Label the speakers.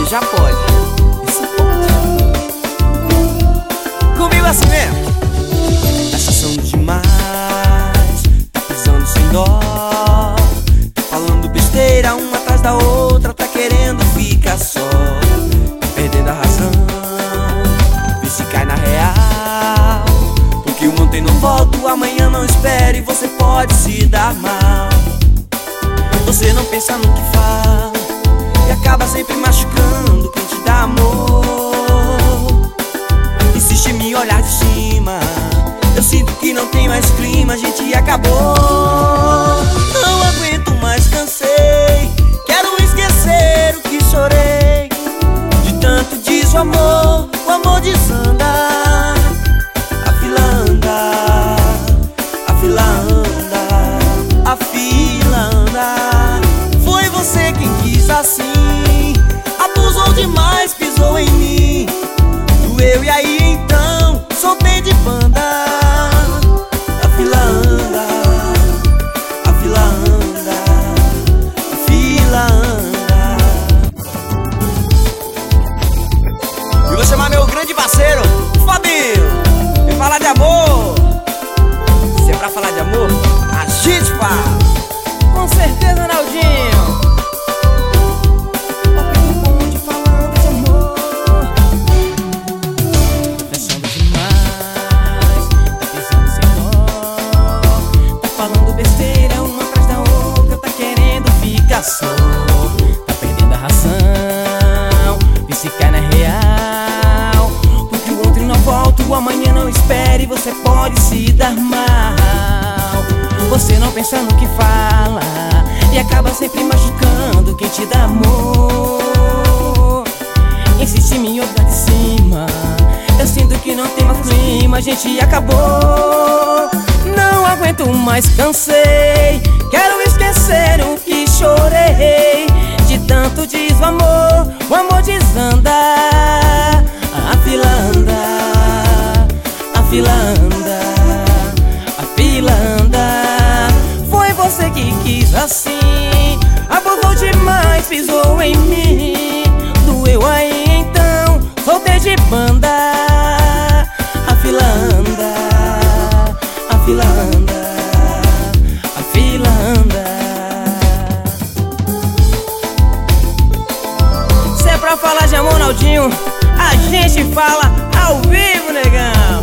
Speaker 1: já pode. Isso pode. Comigo assim mesmo. Tá chaçando demais, tá pisando sem dó, tá falando besteira uma atrás da outra, tá querendo ficar só, tá perdendo a razão. Vê se cai na real, porque o ontem não volta, o amanhã não espera e você pode se dar mal. Você não pensa no que fala e acaba sempre machucando quem te dá amor. Insiste em me olhar de cima, eu sinto que não tem mais clima, a gente acabou. Não aguento mais, cansei, quero esquecer o que chorei. De tanto diz o amor desanda. A fila anda, a fila anda, a fila anda. Foi você quem quis assim, abusou demais, pisou em mim. Doeu e aí então soltei de banda. A fila anda, a fila anda, a fila anda. E vou chamar meu grande parceiro, Fabinho. Vem falar de amor. Se é pra falar de amor, a gente fala. Com certeza, Naldinho. Papinho bonde falando de amor. Pensando demais, tá pensando sem dó, tá falando besteira uma atrás da outra, tá querendo ficar só, tá perdendo a razão. E se cai na real, porque o ontem não volta, o amanhã não espere, você pode se dar mal. Você não pensa no que fala e acaba sempre machucando quem te dá amor. Insiste em me olhar de cima, eu sinto que não tem mais clima, a gente acabou. Não aguento mais, cansei, quero esquecer o que chorei. De tanto diz o amor desanda. A fila anda, a fila anda, a fila anda. Foi você que quis assim, abusou demais, pisou em mim. Doeu aí então, soltei de banda. A fila anda, a fila anda, a fila anda. Se é pra falar de amor, Naldinho, a gente fala ao vivo, negão.